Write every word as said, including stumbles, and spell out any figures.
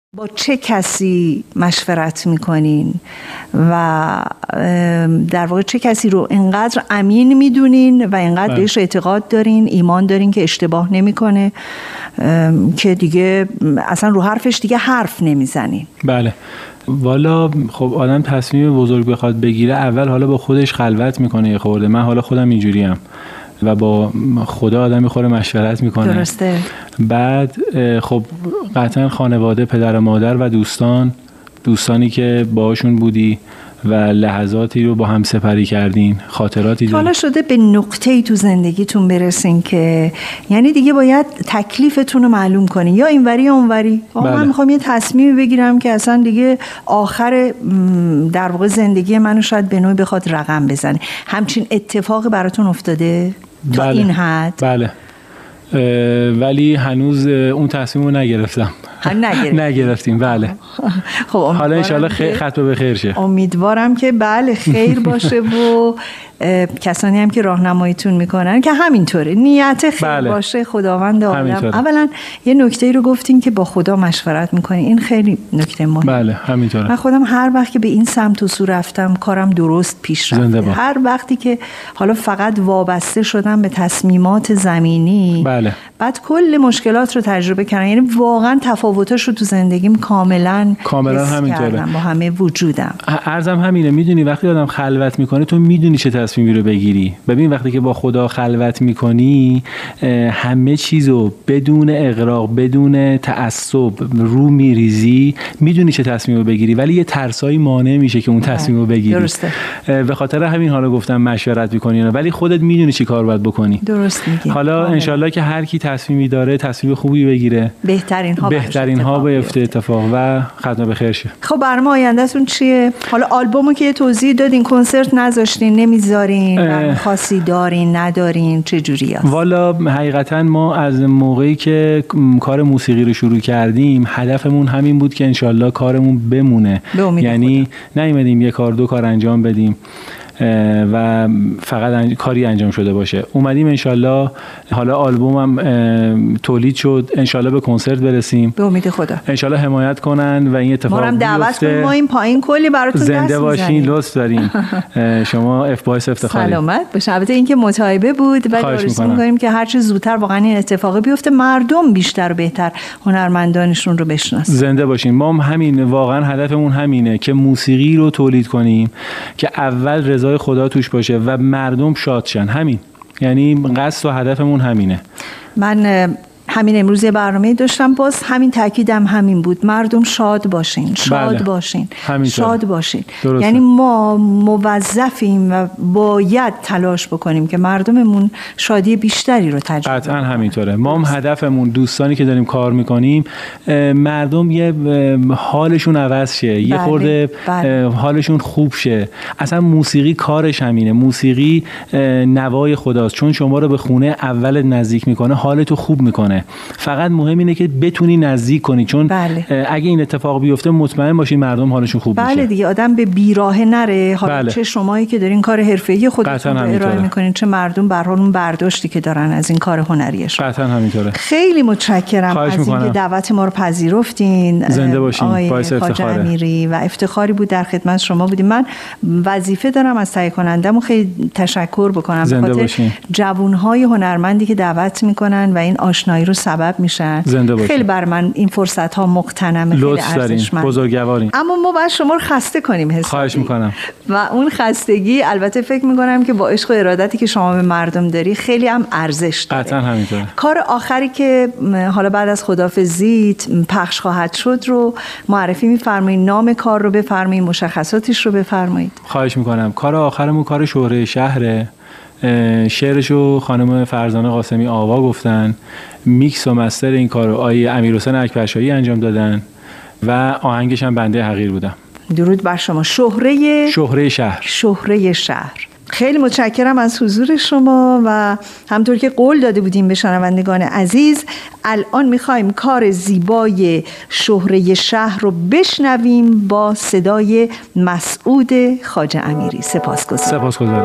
با چه کسی مشورت میکنین و در واقع چه کسی رو اینقدر امین میدونین و اینقدر بهش اعتقاد دارین، ایمان دارین که اشتباه نمیکنه که دیگه اصلا رو حرفش دیگه حرف نمیزنین؟ بله والا خب آدم تصمیم بزرگ بخواد بگیره اول حالا با خودش خلوت میکنه یه خورده. من حالا خودم اینجوریم و با خدا آدم میخوره مشورت میکنه. درسته. بعد خب قطعا خانواده، پدر و مادر و دوستان دوستانی که باهاشون بودی و لحظاتی رو با هم سپری کردین، خاطراتی دارین. حالا شده به نقطه‌ای تو زندگیتون برسین که یعنی دیگه باید تکلیفتون رو معلوم کنین، یا اینوری یا اونوری. بله. من میخوام یه تصمیمی بگیرم که اصلا دیگه آخر در واقع زندگی منو شاید به نوعی بخواد رقم بزنه. همچین اتفاقی براتون افتاده تا بله. این حد؟ بله ولی هنوز اون تصمیم رو نگرفتم. نگرفتیم. نگرفتیم بله. خب حالا انشالله خیر خطبه به خیر شه. امیدوارم که بله خیر باشه و کسانی هم که راهنماییتون میکنن که همینطوره، نیت خیر بله. باشه. خداوند عالم. اولا یه نکته رو گفتین که با خدا مشورت میکنین، این خیلی نکته مهمه. بله همینطوره. من خودم هر وقت که به این سمت و سو رفتم کارم درست پیش رفته. هر وقتی که حالا فقط وابسته شدم به تصمیمات زمینی بله. بعد کل مشکلات رو تجربه کردم، یعنی واقعا تفاوتاش رو تو زندگیم کاملا کاملا همینطوره با همه وجودم. عرضم همینه. میدونی وقتی آدم خلوت میکنه تو میدونی چه تصمیمی رو بگیری. ببین وقتی که با خدا خلوت میکنی همه چیزو بدون اغراق، بدون تعصب رو میریزی، میدونی چه تصمیمی رو بگیری، ولی یه ترسایی مانع میشه که اون تصمیم رو بگیری. درسته. به خاطر همین حالا گفتم مشورت میکنی، ولی خودت میدونی چی کار باید بکنی. درست میگی. حالا انشالله که هر کی تصمیمی داره تصمیم خوبی بگیره، بهترین ها بهترین ها بیفته اتفاق و ختم به خیر شه. خب برنامه آیندهتون چیه؟ حالا آلبومو که توضیح دادین، کنسرت نذاشتین، نمیذارین، برنامه خاصی دارین ندارین، چه جوریه؟ والا حقیقتا ما از موقعی که کار موسیقی رو شروع کردیم هدفمون همین بود که انشالله کارمون بمونه. یعنی نیومدیم یه کار دو کار انجام بدیم و فقط کاری انجام شده باشه. اومدیم انشالله حالا آلبومم تولید شد، انشالله به کنسرت برسیم به امید خدا. انشالله حمایت کنن و این اتفاق بیفته. ما هم دعوت کنیم، ما این پایین کلی براتون دست زنده باشین، لطف دارین. شما اف باعث افتخاری. سلامت باشین. البته این که مصاحبه بود ولی آرزو می‌کنیم که هر چه زودتر واقعا این اتفاق بیفته، مردم بیشتر و بهتر هنرمندانشون رو بشناسن. زنده باشین. ما هم همین، واقعا هدفمون همینه که موسیقی رو تولید کنیم که اول رضا خدا توش باشه و مردم شاد شن. همین یعنی قصد و هدفمون همینه. من همین امروز یه برنامه داشتم، باز همین تاکیدم همین بود، مردم شاد باشین، شاد بله. باشین، همین شاد باشین. درسته. یعنی ما موظفیم و باید تلاش بکنیم که مردممون شادی بیشتری رو تجربه. قطعا همینطوره. ما هم هدفمون، دوستانی که داریم کار میکنیم، مردم یه حالشون عوض شه، یه بله. خورده بله. حالشون خوب شه. اصلا موسیقی کارش همینه. موسیقی نوای خداست، چون شما رو به خونه اول نزدیک میکنه، حالتو خوب میکنه. فقط مهم اینه که بتونی نزدیک کنی، چون بله. اگه این اتفاق بیفته مطمئن باشی مردم حالشون خوب بله میشه. بله دیگه آدم به بیراهه نره. حالا بله. چه شمایی که دارین کار حرفه‌ای خودتون رو ارائه میکنین، چه مردم به هر حال اون برداشتی که دارن از این کار هنریش. قطعا همینطوره. خیلی متشکرم از اینکه دعوت ما رو پذیرفتین. زنده باشین. باعث افتخاره. امیری و افتخاری بود در خدمت شما بودیم. من وظیفه دارم از تهیه کننده‌مو خیلی تشکر بکنم به خاطر جوان‌های هنرمندی که دعوت میکنن و این آشنایی رو سبب میشن. خیلی بر من این فرصت ها مقتنمه، خیلی ارزشمند، بزرگوارین. اما ما باید شما رو خسته کنیم حسابی. خواهش میکنم. و اون خستگی البته فکر میکنم که با عشق و ارادتی که شما به مردم داری خیلی هم ارزش داره. قطعا همینطوره. کار آخری که حالا بعد از خداحافظیت پخش خواهد شد رو معرفی میفرمایید، نام کار رو بفرمایید، مشخصاتش رو بفرمایید. خواهش میکنم. کار آخرمون کار شهره شهره. شعرشو خانم فرزانه قاسمی آوا گفتن، میکس و مستر این کارو آیه امیرحسین اکبرشاهی انجام دادن و آهنگش هم بنده حقیر بودم. درود بر شما. شهره شهره شهر. شهره شهر. خیلی متشکرم از حضور شما و همطور که قول داده بودیم به شنوندگان عزیز، الان میخوایم کار زیبای شهره شهر رو بشنویم با صدای مسعود خواجه امیری. سپاسگزارم. سپاسگزارم.